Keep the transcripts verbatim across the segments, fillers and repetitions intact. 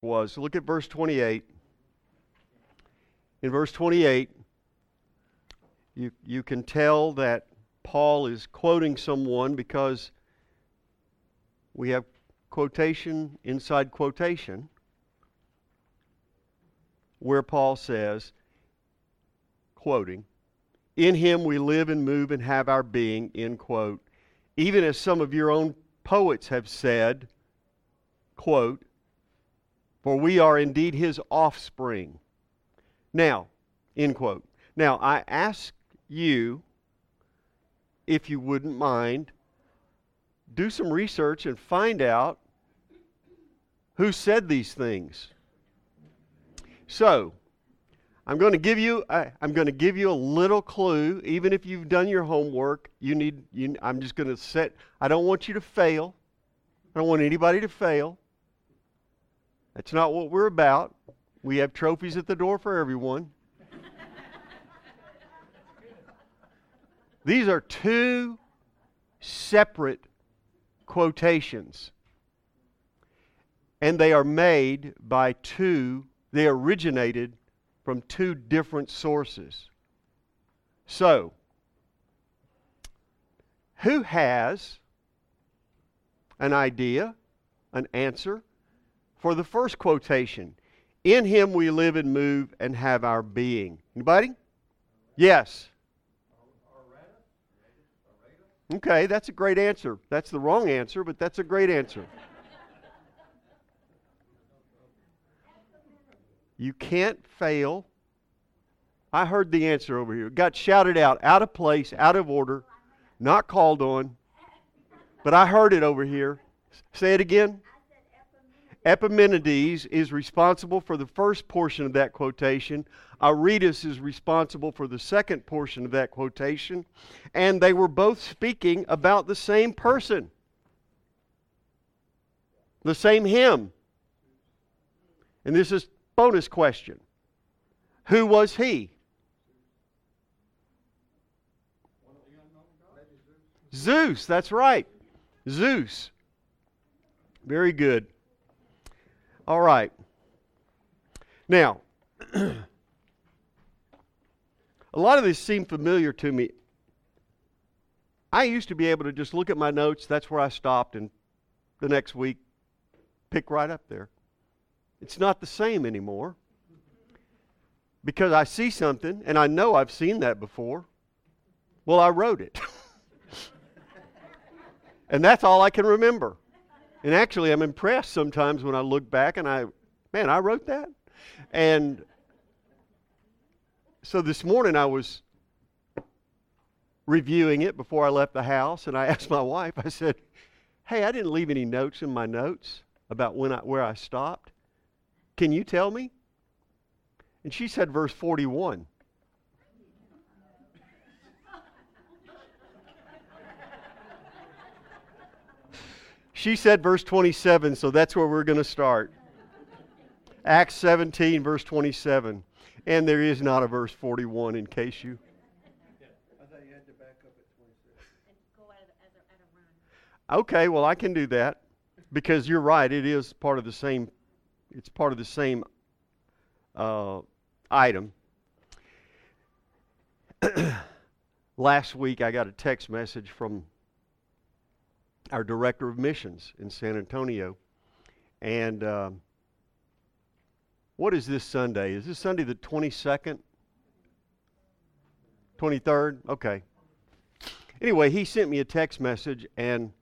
was. Look at verse twenty-eight. In verse twenty-eight, you, you can tell that Paul is quoting someone because we have quotation inside quotation where Paul says, quoting, "In him we live and move and have our being," end quote. Even as some of your own poets have said, quote, "For we are indeed his offspring." Now, end quote. Now, I ask you, if you wouldn't mind, do some research and find out who said these things. So, I'm going to give you I, I'm going to give you a little clue. Even if you've done your homework, you need. You, I'm just going to set. I don't want you to fail. I don't want anybody to fail. That's not what we're about. We have trophies at the door for everyone. These are two separate quotations. And they are made by two, they originated from two different sources. So, who has an idea, an answer for the first quotation? In him we live and move and have our being. Anybody? Yes. Okay, that's a great answer. That's the wrong answer, but that's a great answer. You can't fail. I heard the answer over here. It got shouted out, out of place, out of order, not called on. But I heard it over here. Say it again. Epimenides is responsible for the first portion of that quotation. Aretas is responsible for the second portion of that quotation. And they were both speaking about the same person. The same him. And this is bonus question. Who was he? Zeus, that's right. Zeus. Very good. All right. Now, a lot of this seemed familiar to me. I used to be able to just look at my notes, that's where I stopped, and the next week pick right up there. It's not the same anymore. Because I see something, and I know I've seen that before. Well, I wrote it. And that's all I can remember. And actually, I'm impressed sometimes when I look back and I, man, I wrote that? And so this morning I was reviewing it before I left the house, and I asked my wife, I said, hey, I didn't leave any notes in my notes about when I, where I stopped. Can you tell me? And she said verse forty-one. She said verse twenty-seven, so that's where we're going to start. Acts seventeen, verse twenty-seven. And there is not a verse forty-one in case you... I thought you had to back up at twenty-six. And go at a, at a, at a run. Okay, well, I can do that. Because you're right, it is part of the same... It's part of the same uh, item. Last week, I got a text message from our director of missions in San Antonio. And uh, what is this Sunday? Is this Sunday the twenty-second? twenty-third? Okay. Anyway, he sent me a text message, and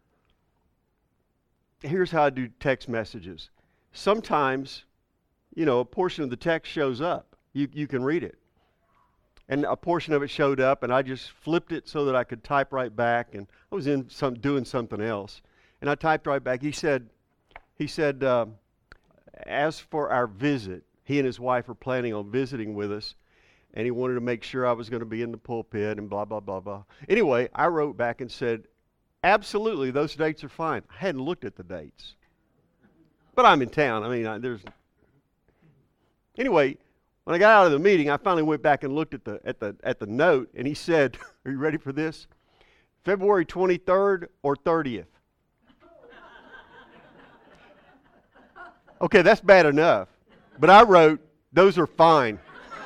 here's how I do text messages. Sometimes, you know, a portion of the text shows up. You, you can read it. And a portion of it showed up, and I just flipped it so that I could type right back. And I was in some doing something else, and I typed right back. He said, he said, uh, as for our visit, he and his wife are planning on visiting with us, and he wanted to make sure I was going to be in the pulpit and blah blah blah blah. Anyway, I wrote back and said, absolutely, those dates are fine. I hadn't looked at the dates, but I'm in town. I mean, I, there's anyway. When I got out of the meeting, I finally went back and looked at the at the at the note, and he said, "Are you ready for this? February twenty-third or thirtieth?" Okay, that's bad enough. But I wrote, those are fine.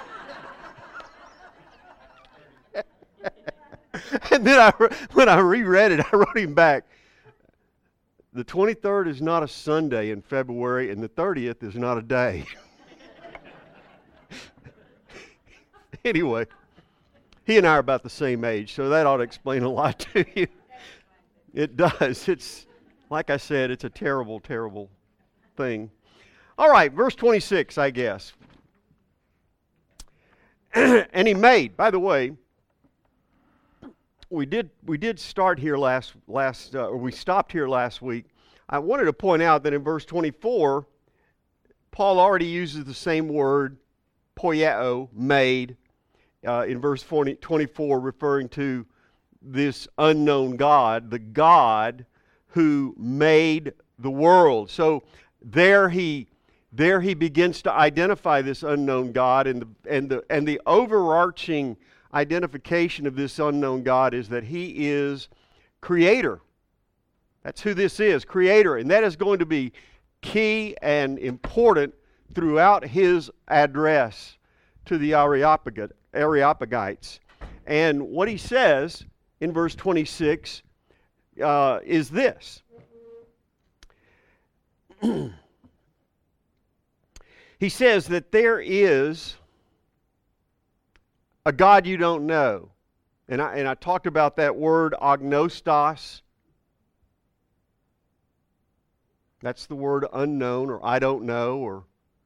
And then I, when I reread it, I wrote him back, the twenty-third is not a Sunday in February, and the thirtieth is not a day. Anyway, he and I are about the same age, so that ought to explain a lot to you. It does. It's, like I said, it's a terrible, terrible thing. All right, verse twenty-six, I guess. And he made, by the way, we did we did start here last last uh, or we stopped here last week. I wanted to point out that in verse twenty-four, Paul already uses the same word, poieo, made, uh, in verse twenty-four, referring to this unknown God, the God who made the world. So there he there he begins to identify this unknown God, and the and the and the overarching identification of this unknown God is that he is creator. That's who this is, creator. And that is going to be key and important throughout his address to the Areopagite, Areopagites. And what he says in verse twenty-six uh, is this. He says that there is a God you don't know. And I, and I talked about that word agnostos. That's the word unknown, or I don't know, or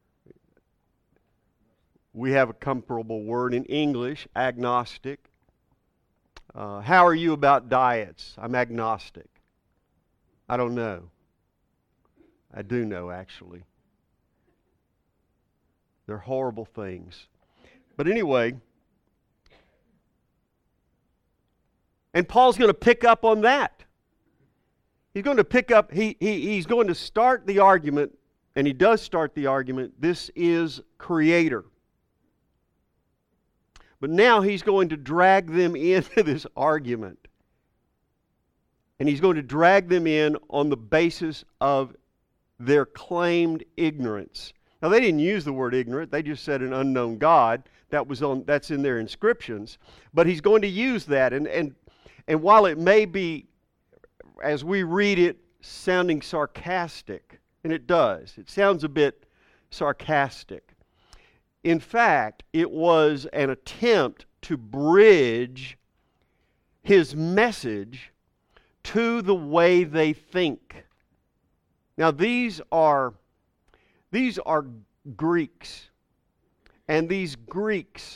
we have a comparable word in English, agnostic. Uh, how are you about diets? I'm agnostic. I don't know. I do know, actually. They're horrible things. But anyway, and Paul's going to pick up on that. He's going to pick up, he, he, he's going to start the argument, and he does start the argument, this is creator. But now he's going to drag them into this argument. And he's going to drag them in on the basis of their claimed ignorance. Now, they didn't use the word ignorant. They just said an unknown God. That was on, that's in their inscriptions. But he's going to use that. And, and, and while it may be, as we read it, sounding sarcastic, and it does, it sounds a bit sarcastic. In fact, it was an attempt to bridge his message to the way they think. Now, these are these are Greeks, and these Greeks,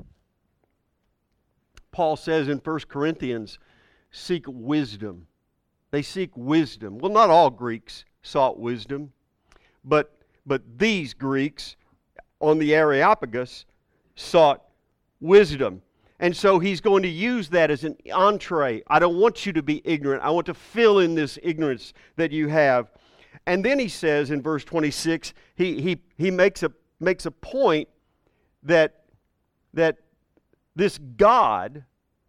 Paul says in First Corinthians, seek wisdom. They seek wisdom. Well, not all Greeks sought wisdom, but but these Greeks on the Areopagus sought wisdom. And so he's going to use that as an entree. I don't want you to be ignorant. I want to fill in this ignorance that you have. And then he says in verse twenty-six, he he he makes a makes a point that that this God,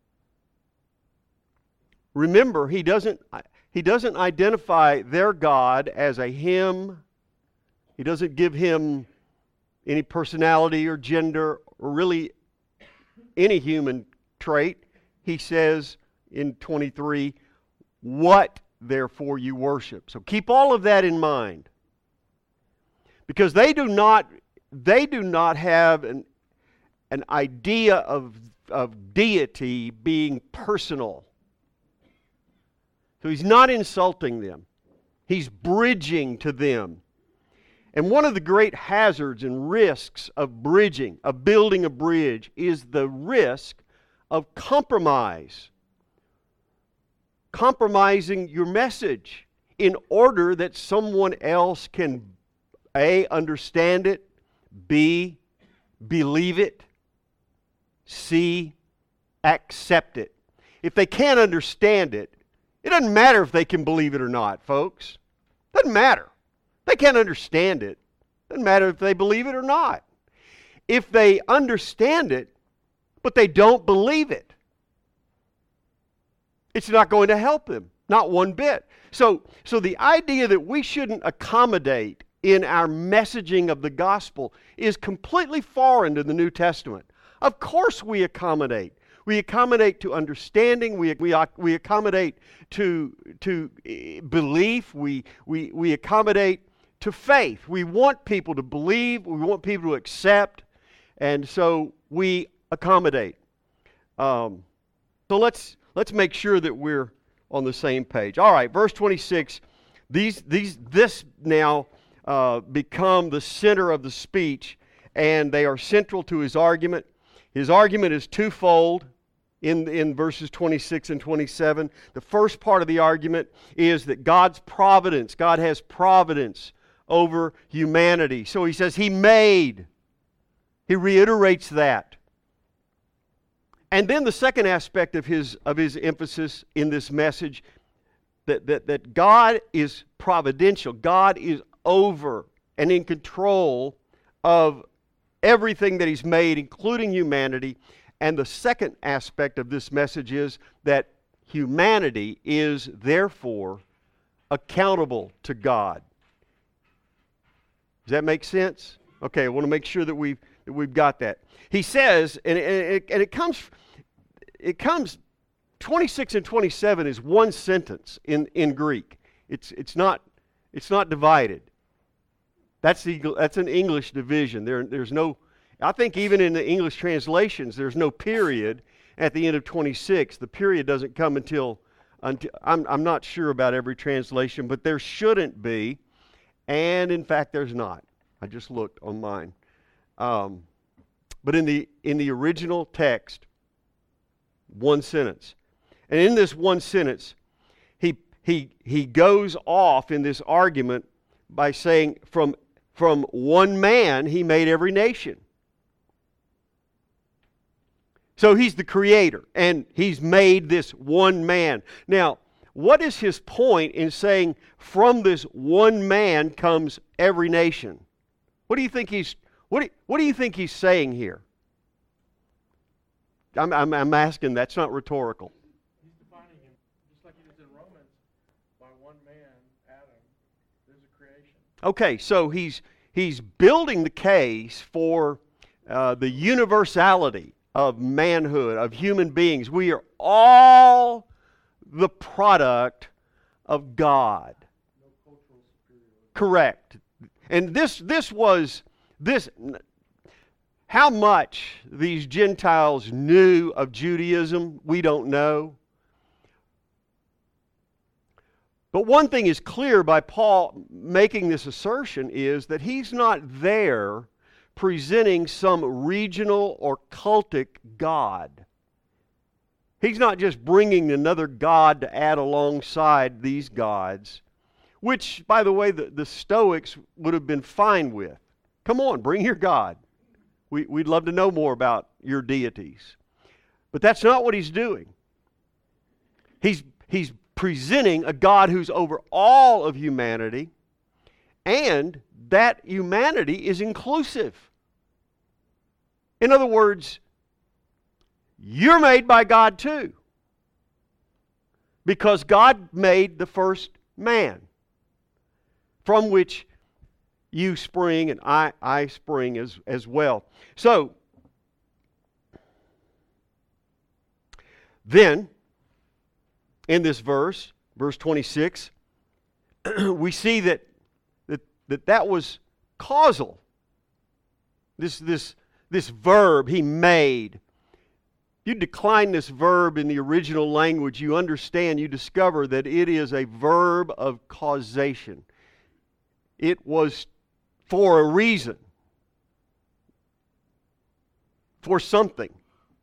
remember, he doesn't he doesn't identify their God as a him. He doesn't give him any personality or gender or really any human trait. He says in twenty-three, what therefore you worship. So keep all of that in mind. Because they do not they do not have an an idea of of deity being personal. So he's not insulting them. He's bridging to them. And one of the great hazards and risks of bridging, of building a bridge, is the risk of compromise. Compromising your message in order that someone else can A, understand it, B, believe it, C, accept it. If they can't understand it, it doesn't matter if they can believe it or not, folks. It doesn't matter. They can't understand it. It doesn't matter if they believe it or not. If they understand it, but they don't believe it, it's not going to help them, not one bit. So, so the idea that we shouldn't accommodate in our messaging of the gospel is completely foreign to the New Testament. Of course we accommodate. We accommodate to understanding. We, we, we accommodate to, to belief. We, we, we accommodate to faith. We want people to believe. We want people to accept. And so we accommodate. Um, so let's, let's make sure that we're on the same page. All right, verse twenty-six. These, these, this now uh, become the center of the speech, and they are central to his argument. His argument is twofold in, in verses twenty-six and twenty-seven. The first part of the argument is that God's providence, God has providence over humanity. So he says he made. He reiterates that. And then the second aspect of his, of his emphasis in this message, that, that, that God is providential. God is over and in control of everything that he's made, including humanity. And the second aspect of this message is that humanity is therefore accountable to God. Does that make sense? Okay, I want to make sure that we've, that we've got that. He says, and it, and it comes, it comes, twenty-six and twenty-seven is one sentence in, in Greek. It's, it's, not, it's not divided. That's, the, that's an English division. There, there's no, I think even in the English translations, there's no period at the end of twenty-six. The period doesn't come until, until I'm, I'm not sure about every translation, but there shouldn't be. And in fact, there's not. I just looked on mine. Um, but in the, in the original text, one sentence. And in this one sentence, he, he, he goes off in this argument by saying, from, from one man he made every nation. So he's the creator, and he's made this one man. Now, what is his point in saying, from this one man comes every nation? What do you think he's, what do, what do you think he's saying here? I'm, I'm, I'm asking, that's not rhetorical. He's defining him, just like it is in Romans, by one man, Adam, there's a creation. Okay, so he's, he's building the case for uh, the universality of manhood, of human beings. We are all the product of God. No cultural superiority. Correct. And this, this was, this, how much these Gentiles knew of Judaism, we don't know. But one thing is clear by Paul making this assertion is that he's not there presenting some regional or cultic God. He's not just bringing another God to add alongside these gods, which, by the way, the, the Stoics would have been fine with. Come on, bring your God. We, we'd love to know more about your deities. But that's not what he's doing. He's, he's presenting a God who's over all of humanity, and that humanity is inclusive. In other words, you're made by God too. Because God made the first man, from which you spring and I, I spring as, as well. So, then, in this verse, verse twenty-six, we see that, that that, that was causal. This, this, this verb, he made. You decline this verb in the original language, you understand, you discover that it is a verb of causation. It was for a reason, for something.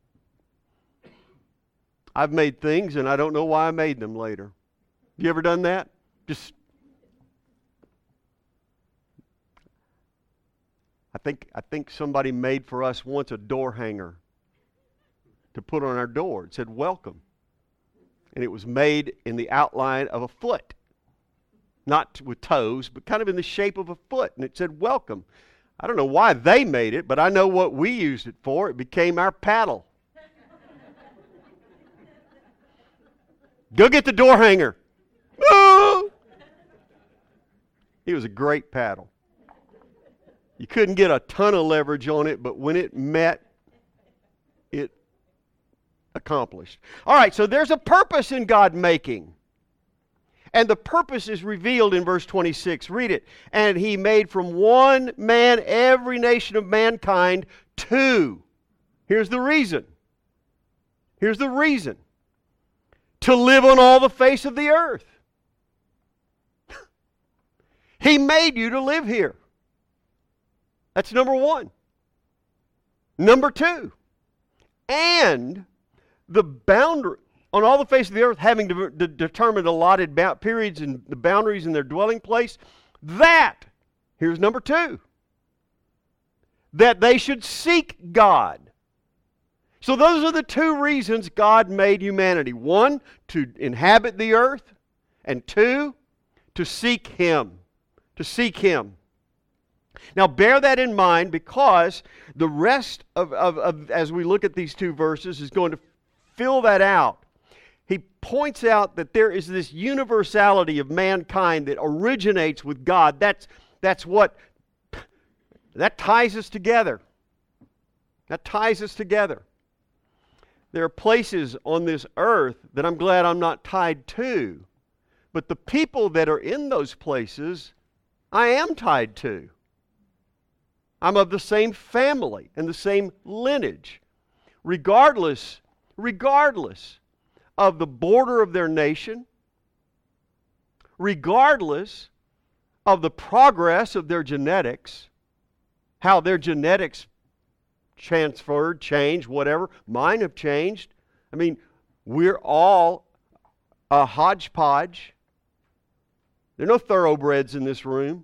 I've made things and I don't know why I made them later. You ever done that? Just, I think, I think somebody made for us once a door hanger to put on our door. It said, welcome. And it was made in the outline of a foot. Not with toes, but kind of in the shape of a foot. And it said, welcome. I don't know why they made it, but I know what we used it for. It became our paddle. Go get the door hanger. Oh! It was a great paddle. You couldn't get a ton of leverage on it, but when it met, it accomplished. All right, so there's a purpose in God making. And the purpose is revealed in verse twenty-six. Read it. And he made from one man every nation of mankind to. Here's the reason. Here's the reason. To live on all the face of the earth. He made you to live here. That's number one. Number two. And the boundary, on all the face of the earth, having de- de- determined allotted ba- periods and the boundaries in their dwelling place, that, here's number two, that they should seek God. So those are the two reasons God made humanity. One, to inhabit the earth, and two, to seek Him. To seek Him. Now bear that in mind, because the rest of, of, of as we look at these two verses is going to fill that out. He points out that there is this universality of mankind that originates with God. That's, that's what, that ties us together. That ties us together. There are places on this earth that I'm glad I'm not tied to. But the people that are in those places, I am tied to. I'm of the same family and the same lineage. Regardless, regardless of the border of their nation, regardless of the progress of their genetics, how their genetics transferred, changed, whatever. Mine have changed. I mean, we're all a hodgepodge. There are no thoroughbreds in this room.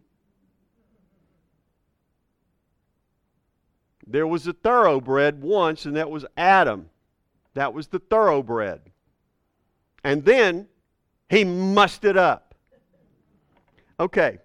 There was a thoroughbred once, and that was Adam. That was the thoroughbred. And then he mussed it up. Okay.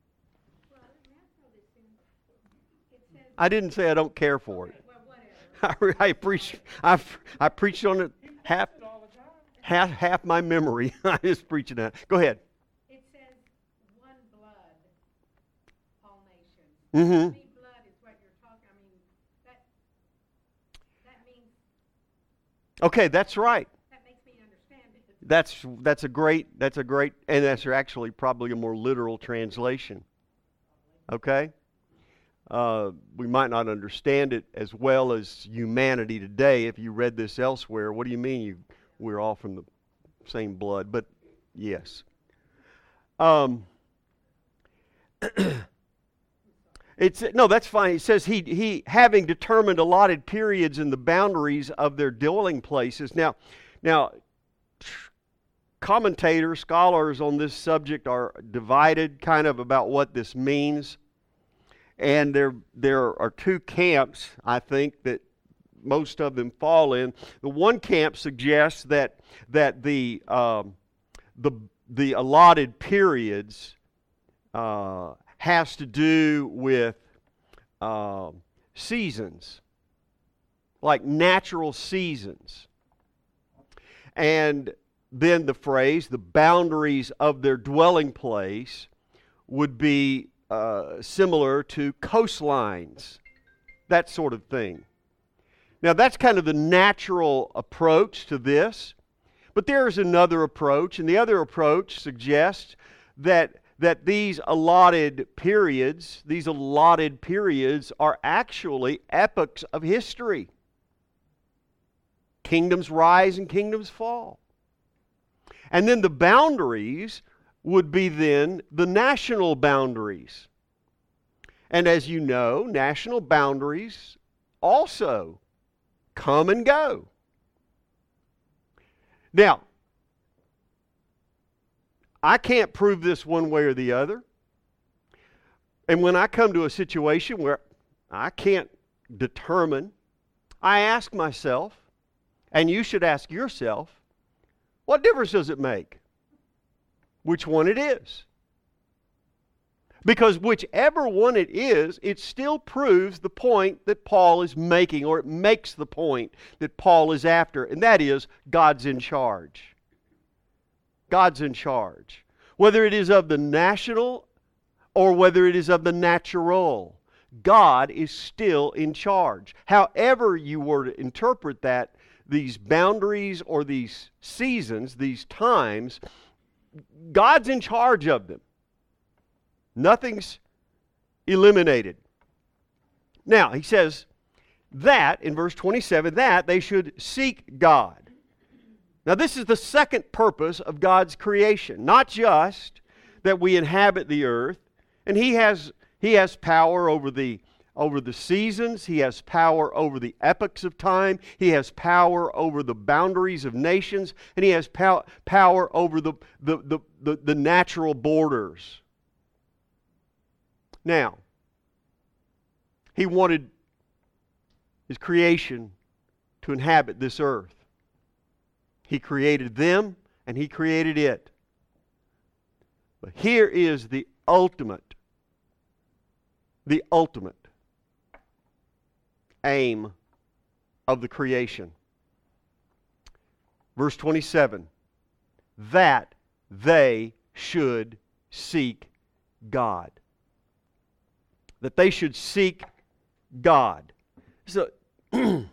I didn't say I don't care for it. I, I preach. I I preached on it half half half my memory. I just preaching that. Go ahead. It says one blood, all nations. Mm-hmm. Any blood is what you're talking. I mean, that that means. Okay, that's right. That makes me understand it. That's that's a great that's a great and that's actually probably a more literal translation. Okay. Uh, we might not understand it as well as humanity today. If you read this elsewhere, what do you mean you we're all from the same blood? But yes. Um, it's no, that's fine. It says he he having determined allotted periods and the boundaries of their dwelling places. Now, now, commentators, scholars on this subject are divided kind of about what this means. And there, there are two camps, I think, that most of them fall in. The one camp suggests that that the um, the the allotted periods uh, has to do with uh, seasons, like natural seasons, and then the phrase, the boundaries of their dwelling place, would be Uh, similar to coastlines, that sort of thing. Now that's kind of the natural approach to this, but there is another approach, and the other approach suggests that that these allotted periods, these allotted periods are actually epochs of history. Kingdoms rise and kingdoms fall. And then the boundaries would be then the national boundaries. And as you know, national boundaries also come and go. Now, I can't prove this one way or the other. And when I come to a situation where I can't determine, I ask myself, and you should ask yourself, what difference does it make which one it is? Because whichever one it is, it still proves the point that Paul is making, or it makes the point that Paul is after, and that is God's in charge. God's in charge. Whether it is of the national or whether it is of the natural. God is still in charge. However you were to interpret that, these boundaries or these seasons, these times, God's in charge of them. Nothing's eliminated. Now, he says that, in verse twenty-seven, that they should seek God. Now, this is the second purpose of God's creation. Not just that we inhabit the earth, and He has, he has power over the, over the seasons. He has power over the epochs of time. He has power over the boundaries of nations. And He has pow- power over the, the, the, the, the natural borders. Now, He wanted His creation to inhabit this earth. He created them and He created it. But here is the ultimate, the ultimate aim of the creation. Verse twenty-seven, that they should seek God. That they should seek God. So, you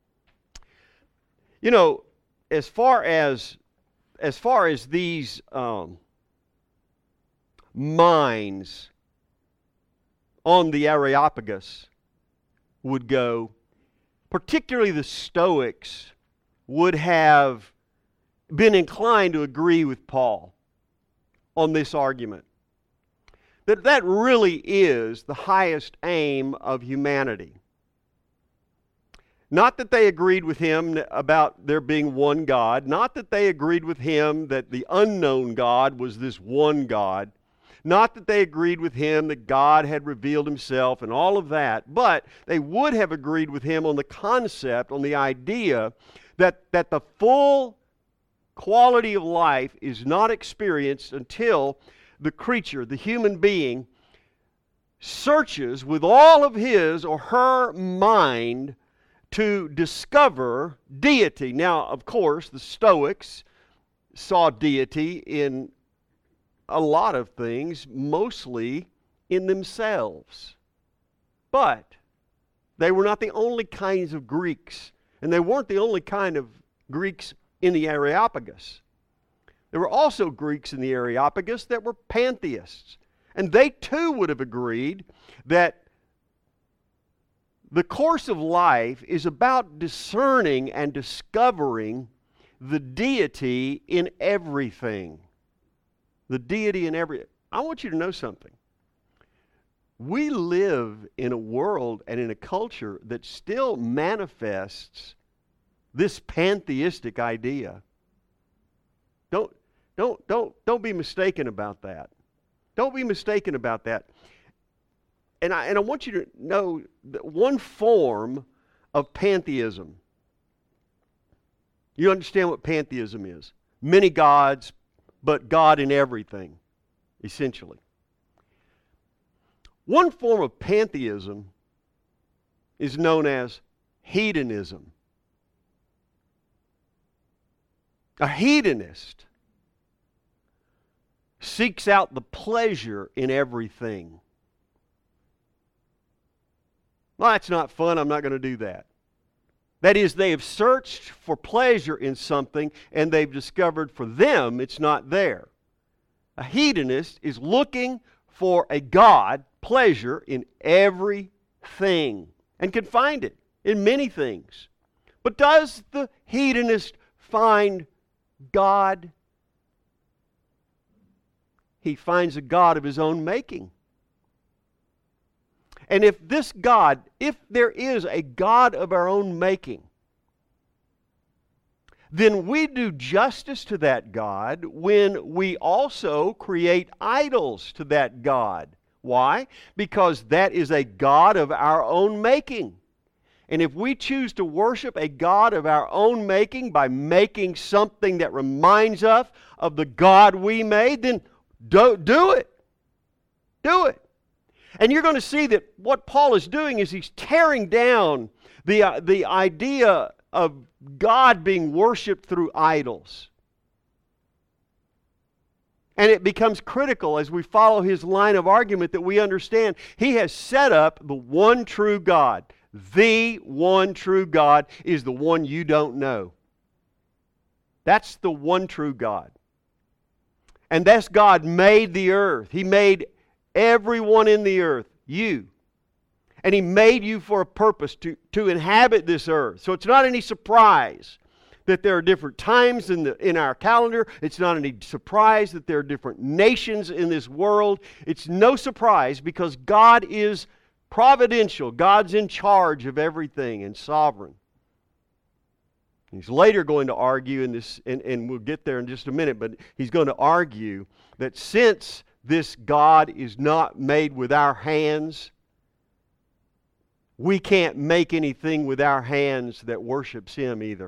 know, as far as as far as these um, minds on the Areopagus would go, particularly the Stoics would have been inclined to agree with Paul on this argument. That that really is the highest aim of humanity. Not that they agreed with him about there being one God. Not that they agreed with him that the unknown God was this one God. Not that they agreed with him that God had revealed Himself and all of that. But they would have agreed with him on the concept, on the idea that, that the full quality of life is not experienced until the creature, the human being, searches with all of his or her mind to discover deity. Now, of course, the Stoics saw deity in a lot of things, mostly in themselves. But they were not the only kinds of Greeks, and they weren't the only kind of Greeks in the Areopagus. There were also Greeks in the Areopagus that were pantheists, and they too would have agreed that the course of life is about discerning and discovering the deity in everything. The deity in every... I want you to know something. We live in a world and in a culture that still manifests this pantheistic idea. Don't, don't, don't, don't be mistaken about that. Don't be mistaken about that. And I, and I want you to know that one form of pantheism. You understand what pantheism is? Many gods, but God in everything, essentially. One form of pantheism is known as hedonism. A hedonist seeks out the pleasure in everything. Well, that's not fun. I'm not going to do that. That is, they have searched for pleasure in something and they've discovered for them it's not there. A hedonist is looking for a God, pleasure in everything, and can find it in many things. But does the hedonist find God? He finds a God of his own making. And if this God, if there is a God of our own making, then we do justice to that God when we also create idols to that God. Why? Because that is a God of our own making. And if we choose to worship a God of our own making by making something that reminds us of the God we made, then do, do it. Do it. And you're going to see that what Paul is doing is he's tearing down the, uh, the idea of God being worshipped through idols. And it becomes critical as we follow his line of argument that we understand he has set up the one true God. The one true God is the one you don't know. That's the one true God. And that's God made the earth. He made everyone in the earth, you. And He made you for a purpose to, to inhabit this earth. So it's not any surprise that there are different times in, the, in our calendar. It's not any surprise that there are different nations in this world. It's no surprise because God is providential. God's in charge of everything and sovereign. He's later going to argue in this, and, and we'll get there in just a minute, but he's going to argue that since this God is not made with our hands, we can't make anything with our hands that worships Him either.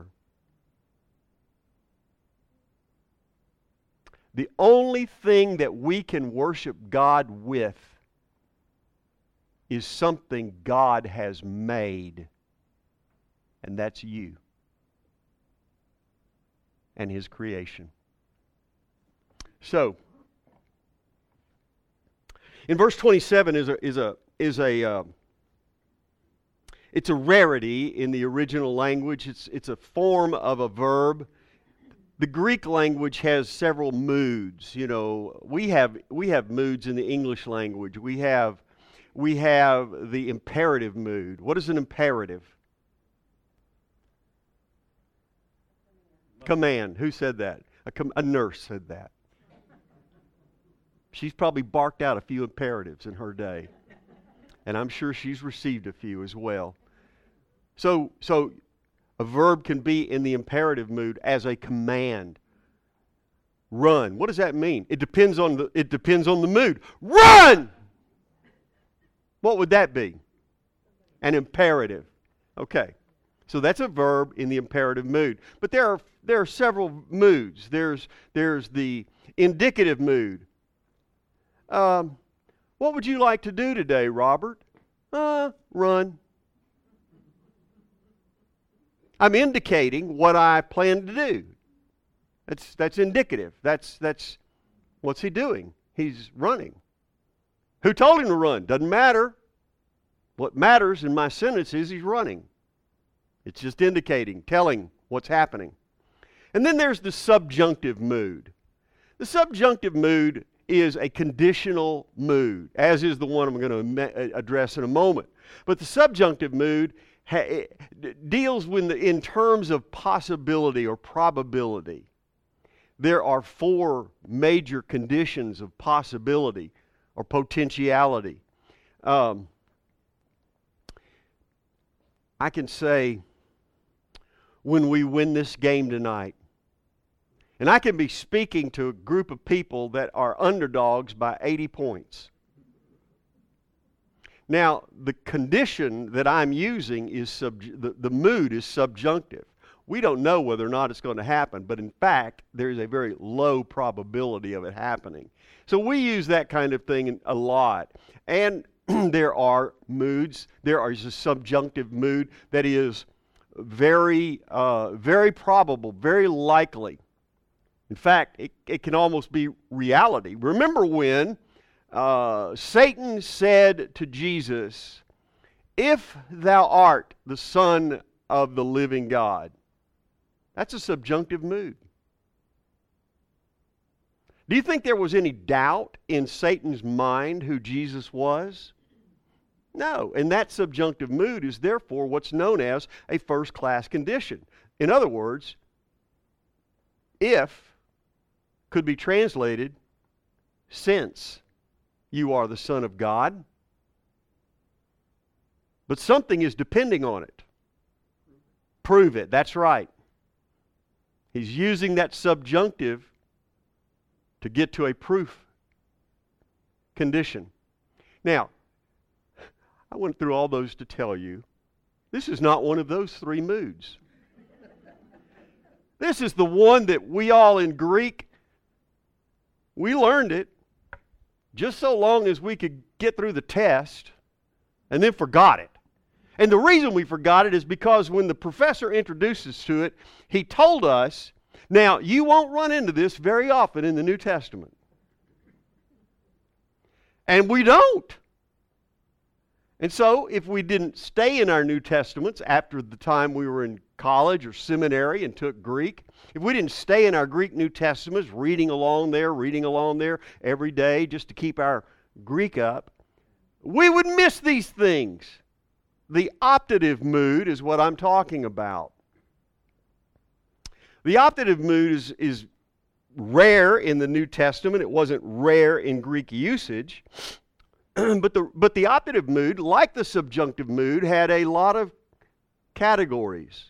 The only thing that we can worship God with is something God has made, and that's you and His creation. So, in verse twenty-seven is a is a is a uh, it's a rarity in the original language. It's it's a form of a verb. The Greek language has several moods. You know, we have we have moods in the English language. We have we have the imperative mood. What is an imperative? Command. Who said that? A, com- a nurse said that. She's probably barked out a few imperatives in her day. And I'm sure she's received a few as well. So, so a verb can be in the imperative mood as a command. Run. What does that mean? It depends on the, it depends on the mood. Run! What would that be? An imperative. Okay. So that's a verb in the imperative mood. But there are there are several moods. There's there's the indicative mood. Um, what would you like to do today, Robert? Uh, run. I'm indicating what I plan to do. That's that's indicative. That's that's what's he doing? He's running. Who told him to run? Doesn't matter. What matters in my sentence is he's running. It's just indicating, telling what's happening. And then there's the subjunctive mood. The subjunctive mood is a conditional mood, as is the one I'm going to address in a moment. But the subjunctive mood ha- deals with the, in terms of possibility or probability. There are four major conditions of possibility or potentiality. Um, I can say, when we win this game tonight, and I can be speaking to a group of people that are underdogs by eighty points. Now, the condition that I'm using is, sub, the, the mood is subjunctive. We don't know whether or not it's going to happen, but in fact, there's a very low probability of it happening. So we use that kind of thing a lot. And there are moods. There is a subjunctive mood that is very, uh, very probable, very likely. In fact, it, it can almost be reality. Remember when uh, Satan said to Jesus, "If thou art the Son of the living God." That's a subjunctive mood. Do you think there was any doubt in Satan's mind who Jesus was? No. And that subjunctive mood is therefore what's known as a first-class condition. In other words, if could be translated, since you are the Son of God. But something is depending on it. Prove it. That's right. He's using that subjunctive to get to a proof condition. Now, I went through all those to tell you, this is not one of those three moods. This is the one that we all in Greek, we learned it just so long as we could get through the test and then forgot it. And the reason we forgot it is because when the professor introduced us to it, he told us, now you won't run into this very often in the New Testament. And we don't. And so, if we didn't stay in our New Testaments after the time we were in college or seminary and took Greek, if we didn't stay in our Greek New Testaments, reading along there, reading along there every day just to keep our Greek up, we would miss these things. The optative mood is what I'm talking about. The optative mood is, is rare in the New Testament. It wasn't rare in Greek usage. but, the, but the optative mood, like the subjunctive mood, had a lot of categories.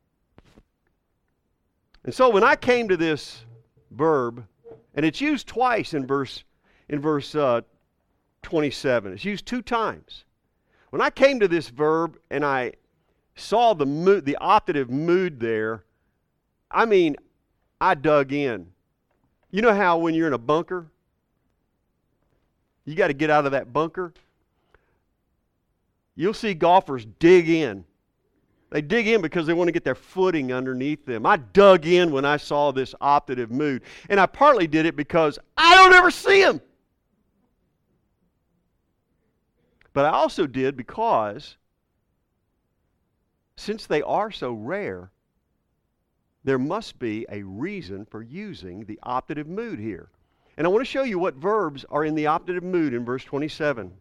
And so when I came to this verb, and it's used twice in verse, in verse uh, twenty-seven. It's used two times. When I came to this verb and I saw the mood, the optative mood there, I mean, I dug in. You know how when you're in a bunker, you got to get out of that bunker? You'll see golfers dig in. They dig in because they want to get their footing underneath them. I dug in when I saw this optative mood. And I partly did it because I don't ever see them. But I also did because since they are so rare, there must be a reason for using the optative mood here. And I want to show you what verbs are in the optative mood in verse twenty-seven.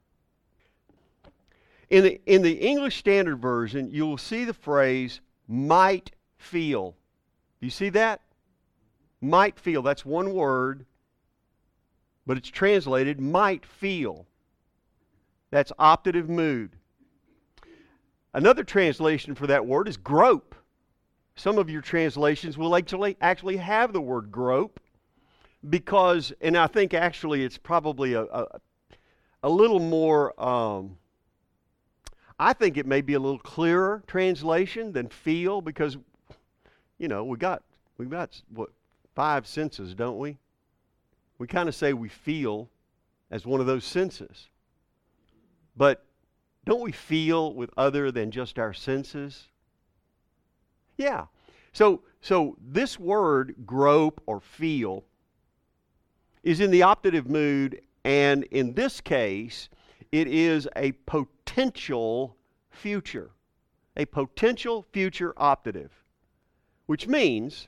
In the, in the English Standard Version, you will see the phrase might feel. Do you see that? Might feel. That's one word, but it's translated might feel. That's optative mood. Another translation for that word is grope. Some of your translations will actually, actually have the word grope because, and I think actually it's probably a, a, a little more, um, I think it may be a little clearer translation than feel because, you know, we got, we've got, what, five senses, don't we? We kind of say we feel as one of those senses. But don't we feel with other than just our senses? Yeah. So, so this word, grope or feel, is in the optative mood, and in this case, it is a potential future. A potential future optative. Which means,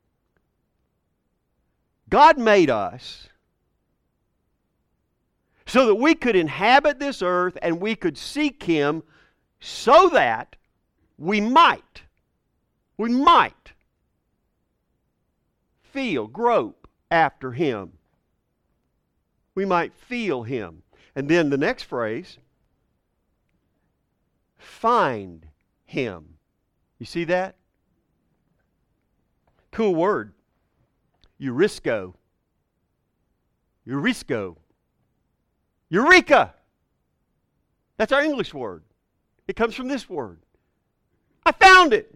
God made us so that we could inhabit this earth and we could seek Him so that we might, we might feel, grope after Him. We might feel Him. And then the next phrase, find Him. You see that? Cool word. Eurisco. Eurisco. Eureka! That's our English word. It comes from this word. I found it!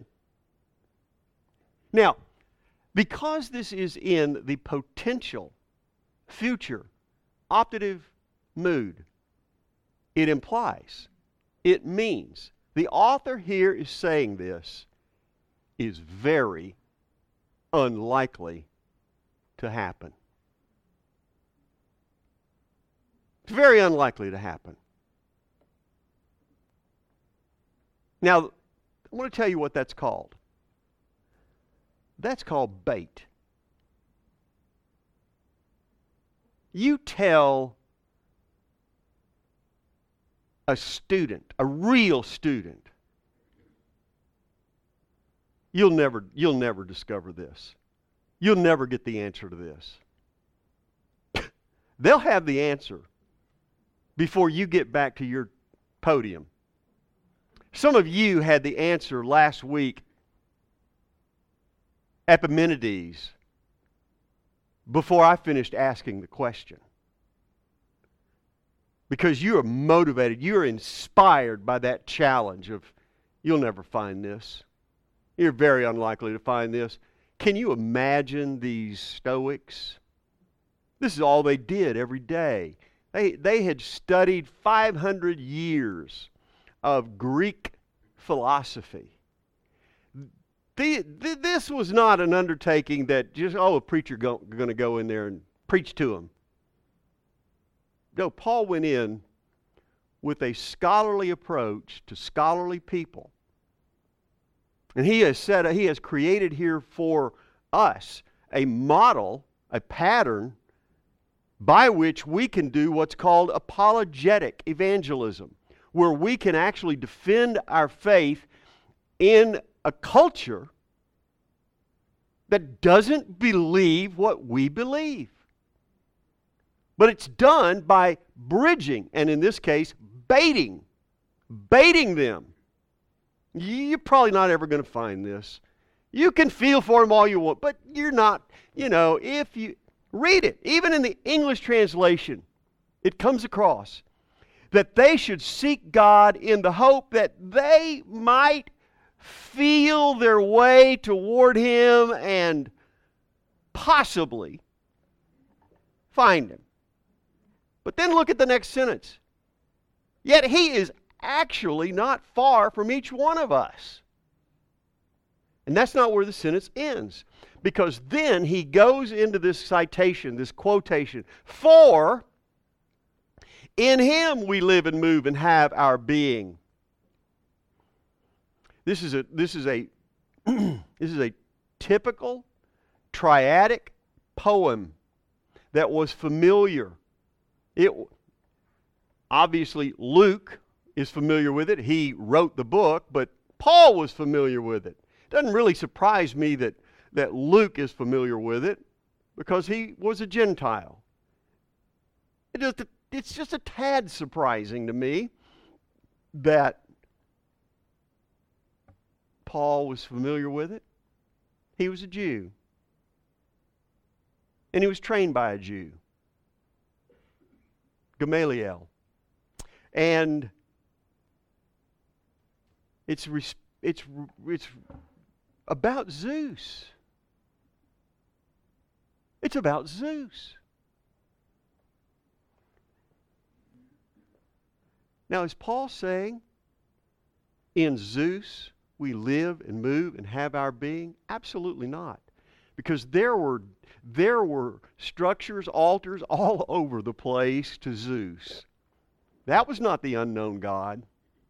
Now, because this is in the potential, future, optative mood, it implies, it means, the author here is saying this is very unlikely to happen. It's very unlikely to happen. Now, I want to tell you what that's called. That's called bait. You tell a student, a real student, you'll never, you'll never discover this. You'll never get the answer to this. They'll have the answer before you get back to your podium. Some of you had the answer last week, Epimenides, before I finished asking the question. Because you are motivated, you are inspired by that challenge of, you'll never find this. You're very unlikely to find this. Can you imagine these Stoics? This is all they did every day. They, they had studied five hundred years of Greek philosophy. The, the, this was not an undertaking that just, oh, a preacher going to go in there and preach to them. no, Paul went in with a scholarly approach to scholarly people. And he has said, he has created here for us a model, a pattern by which we can do what's called apologetic evangelism, where we can actually defend our faith in a culture that doesn't believe what we believe. But it's done by bridging, and in this case, baiting. Baiting them. You're probably not ever going to find this. You can feel for them all you want, but you're not, you know, if you read it, even in the English translation, it comes across that they should seek God in the hope that they might feel their way toward Him and possibly find Him. But then look at the next sentence. Yet He is actually not far from each one of us. And that's not where the sentence ends. Because then he goes into this citation, this quotation. For in Him we live and move and have our being. This is a this is a this is a typical triadic poem that was familiar. It obviously Luke is familiar with it. He wrote the book, but Paul was familiar with it. It doesn't really surprise me that, that Luke is familiar with it because he was a Gentile. It just, it's just a tad surprising to me that Paul was familiar with it. He was a Jew. And he was trained by a Jew, Gamaliel. And it's it's it's about Zeus. It's about Zeus. Now, is Paul saying, in Zeus we live and move and have our being? Absolutely not. Because there were there were structures, altars all over the place to Zeus. That was not the unknown God.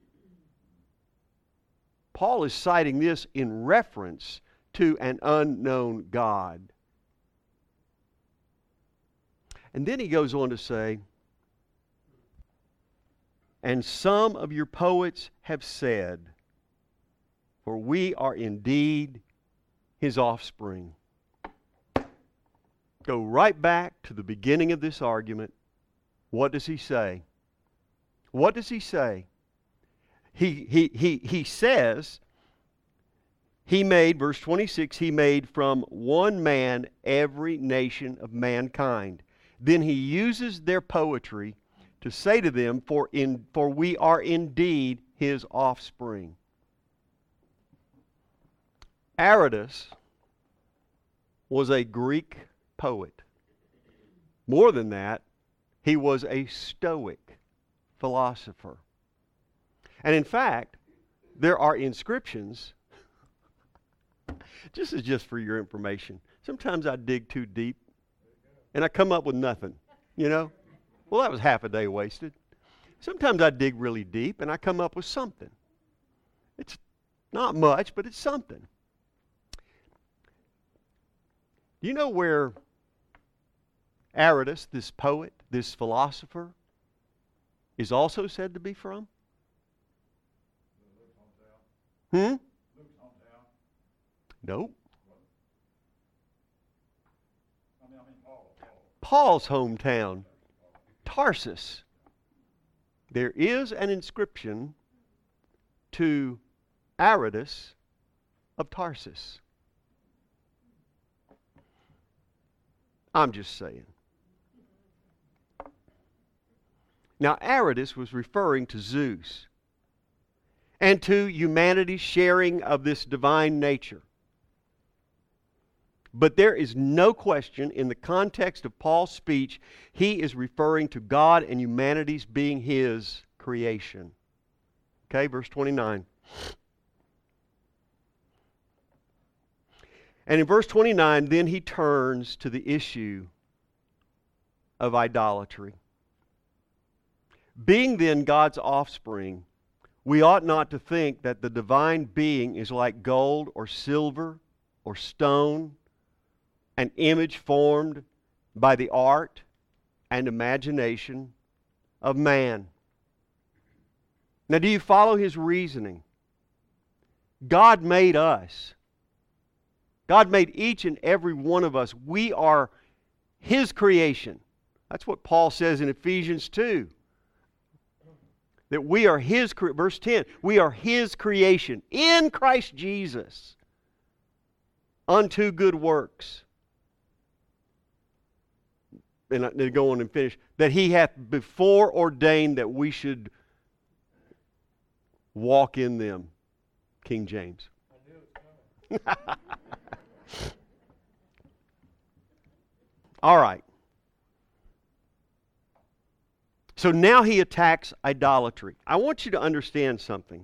Paul is citing this in reference to an unknown God. And then he goes on to say, and some of your poets have said, for we are indeed His offspring. Go right back to the beginning of this argument. What does he say? What does he say? He, he, he, he says, He made, verse twenty-six, He made from one man every nation of mankind. Then he uses their poetry to say to them, for, in, for we are indeed His offspring. Aratus was a Greek poet. More than that, he was a Stoic philosopher. And in fact, there are inscriptions, this is just for your information. Sometimes I dig too deep and I come up with nothing, you know? Well, that was half a day wasted. Sometimes I dig really deep and I come up with something. It's not much, but it's something. Do you know where Aratus, this poet, this philosopher, is also said to be from? Hmm? Nope. Paul's hometown, Tarsus. There is an inscription to Aratus of Tarsus. I'm just saying. Now, Aratus was referring to Zeus and to humanity's sharing of this divine nature. But there is no question in the context of Paul's speech, he is referring to God and humanity's being His creation. Okay, verse twenty-nine. And in verse twenty-nine, then he turns to the issue of idolatry. Being then God's offspring, we ought not to think that the divine being is like gold or silver or stone, an image formed by the art and imagination of man. Now, do you follow his reasoning? God made us. God made each and every one of us. We are his creation. That's what Paul says in Ephesians two. That we are his, verse ten, we are his creation in Christ Jesus unto good works. And I go on and finish. That he hath before ordained that we should walk in them. King James. I knew it was coming. All right. So now he attacks idolatry. I want you to understand something.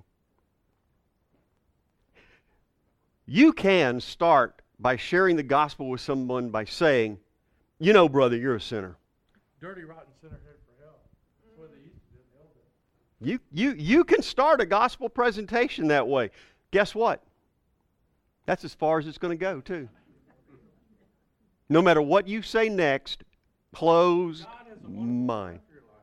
You can start by sharing the gospel with someone by saying, you know, brother, you're a sinner. Dirty, rotten sinner headed for hell. That's what they used to do in the old days. You, you, you can start a gospel presentation that way. Guess what? That's as far as it's going to go, too. No matter what you say next, close mind.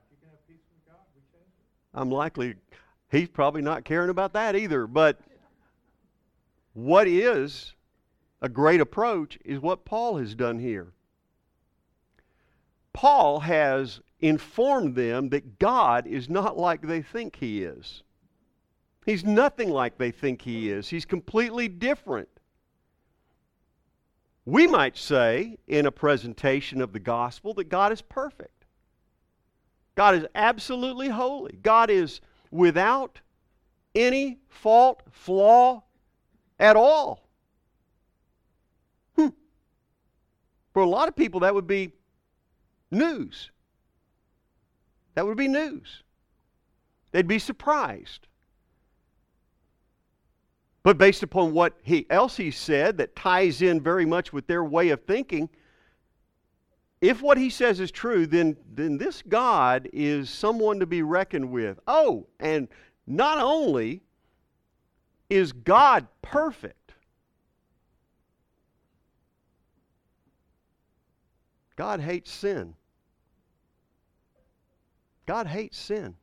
I'm likely, he's probably not caring about that either. But what is a great approach is what Paul has done here. Paul has informed them that God is not like they think he is. He's nothing like they think he is. He's completely different. We might say in a presentation of the gospel that God is perfect. God is absolutely holy. God is without any fault, flaw at all. Hmm. For a lot of people, that would be news. That would be news. They'd be surprised. But based upon what he else he said that ties in very much with their way of thinking, if what he says is true, then, then this God is someone to be reckoned with. Oh, and not only is God perfect, God hates sin. God hates sin.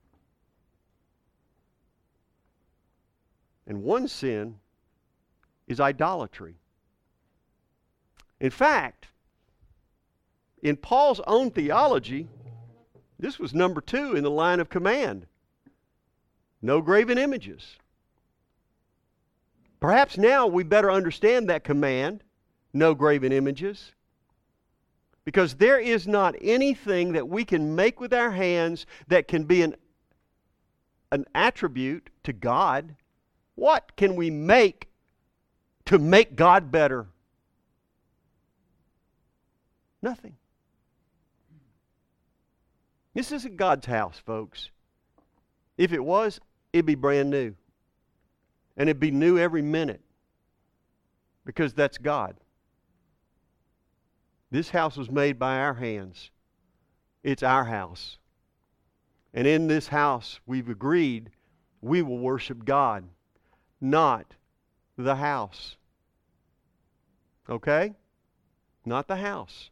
And one sin is idolatry. In fact, in Paul's own theology, this was number two in the line of command. No graven images. Perhaps now we better understand that command, no graven images, because there is not anything that we can make with our hands that can be an, an attribute to God. What can we make to make God better? Nothing. This isn't God's house, folks. If it was, it'd be brand new. And it'd be new every minute. Because that's God. This house was made by our hands. It's our house. And in this house, we've agreed we will worship God, not the house. Okay? Not the house.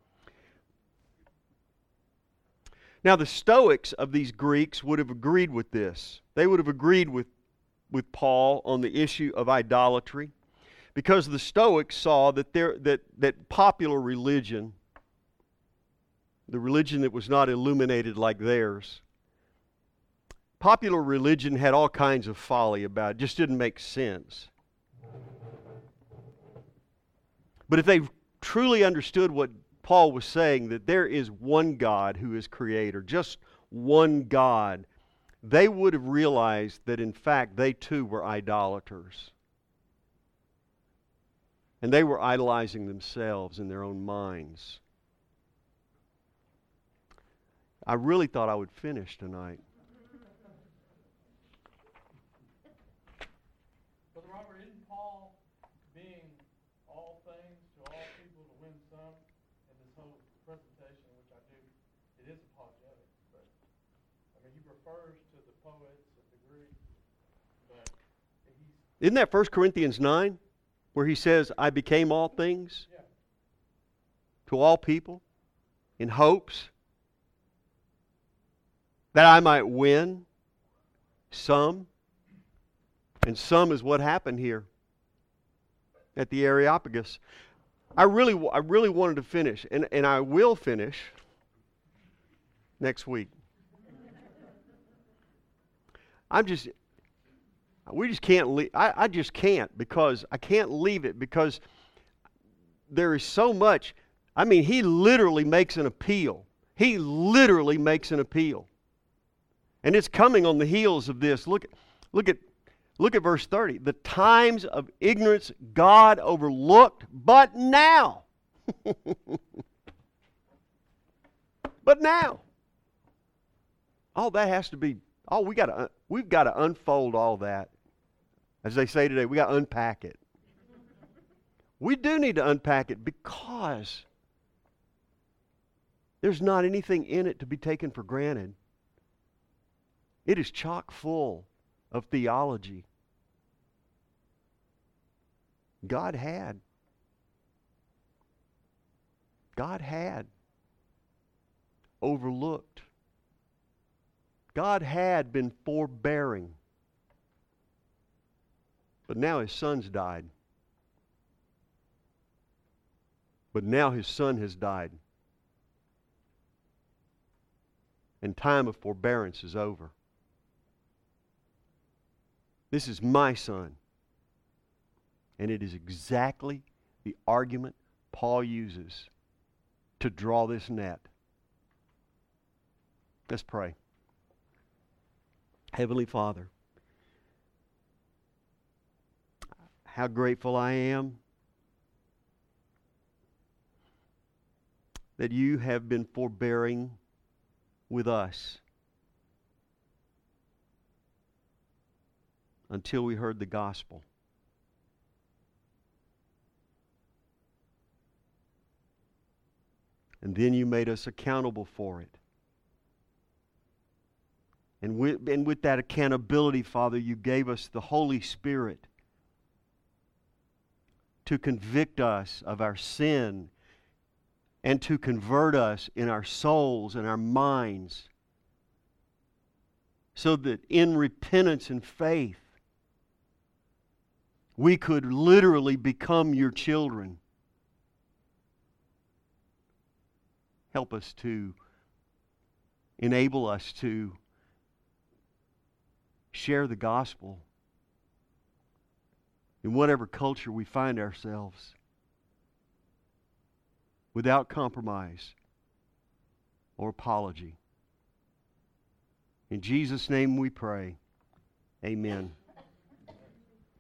Now, the Stoics of these Greeks would have agreed with this. They would have agreed with, with Paul on the issue of idolatry, because the Stoics saw that, there, that, that popular religion, the religion that was not illuminated like theirs, popular religion had all kinds of folly about it. It just didn't make sense. But if they truly understood what Paul was saying, that there is one God who is creator, just one God, they would have realized that in fact they too were idolaters. And they were idolizing themselves in their own minds. I really thought I would finish tonight. Brother Robert, isn't Paul being all things to all people to win some in this whole presentation, which I do, it is apologetics, but I refers to the poets and the Greeks, but he's, Isn't that First Corinthians nine, where he says, I became all things yeah, to all people in hopes that I might win some? And some is what happened here at the Areopagus. I really, I really wanted to finish, and, and I will finish next week. I'm just, we just can't leave, I, I just can't because, I can't leave it because there is so much. I mean, he literally makes an appeal. He literally makes an appeal. And it's coming on the heels of this. Look, look at, look at verse thirty. The times of ignorance God overlooked, but now. But now. All that has to be, oh, we got to, we've got to unfold all that. As they say today, we got to unpack it. We do need to unpack it because there's not anything in it to be taken for granted. It is chock full of theology. God had. God had overlooked. God had been forbearing. But now his son's died. But now his son has died. And time of forbearance is over. This is my son. And it is exactly the argument Paul uses to draw this net. Let's pray. Heavenly Father, how grateful I am that you have been forbearing with us until we heard the gospel. And then you made us accountable for it. And with, and with that accountability, Father, you gave us the Holy Spirit to convict us of our sin and to convert us in our souls and our minds so that in repentance and faith we could literally become your children. Help us to enable us to share the gospel in whatever culture we find ourselves without compromise or apology. In Jesus' name we pray. Amen.